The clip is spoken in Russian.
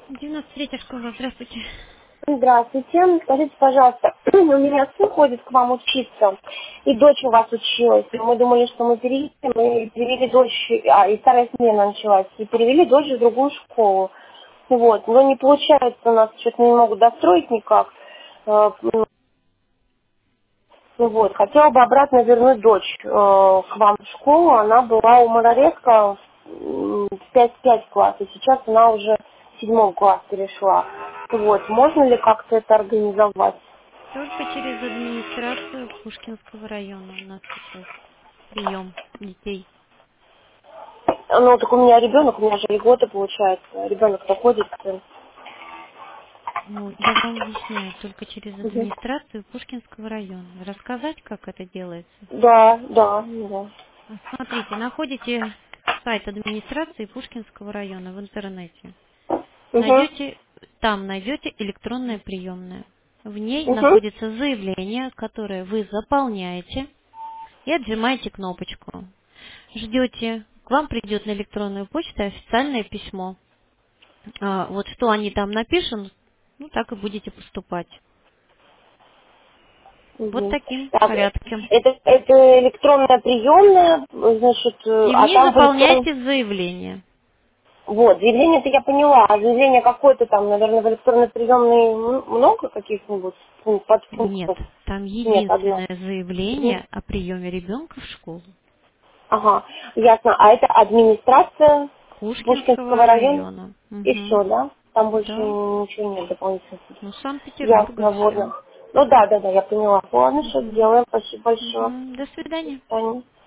93-я школа, здравствуйте. Здравствуйте. Скажите, пожалуйста, у меня сын ходит к вам учиться, и дочь у вас училась. И мы думали, что мы перевели дочь, и вторая смена началась, и перевели дочь в другую школу. Вот. Но не получается у нас, что-то не могут достроить никак. Вот. Хотела бы обратно вернуть дочь к вам в школу. Она была у Малорецка в 5 класс, и сейчас она уже в 7 класс перешла. Вот. Можно ли как-то это организовать? Только через администрацию Пушкинского района у нас сейчас прием детей. Ну, так у меня ребенок, у меня же льгота получается. Ребенок-то ходит. Ну, я вам объясняю, только через Мгм. администрацию Пушкинского района. Рассказать, как это делается? Да, да, да. Смотрите, находите сайт администрации Пушкинского района в интернете. Угу. Там найдете электронное приемное. В ней Угу. находится заявление, которое вы заполняете и отжимаете кнопочку. Ждете, к вам придет на электронную почту официальное письмо. Вот что они там напишут, ну так и будете поступать. Вот Угу. таким Так, порядком. это электронная приемная, значит, И в а ней там в электронном... заполняйте заявление. Вот, заявление-то я поняла, а заявление какое-то там, наверное, в электронной приемной много каких-нибудь Нет, подпунктов? там Нет, одно. единственное Мгм. заявление о приеме ребенка в школу. Ага, ясно. А это администрация Пушкинского Пушкинского района? района. И Угу. все, да? Там больше Да. ничего нет дополнительных. Ну, Санкт-Петербурга Ясно, все. водно. Ну да, я поняла. Ладно, что Угу. сделаем. Спасибо большое. Угу. До До свидания. свидания.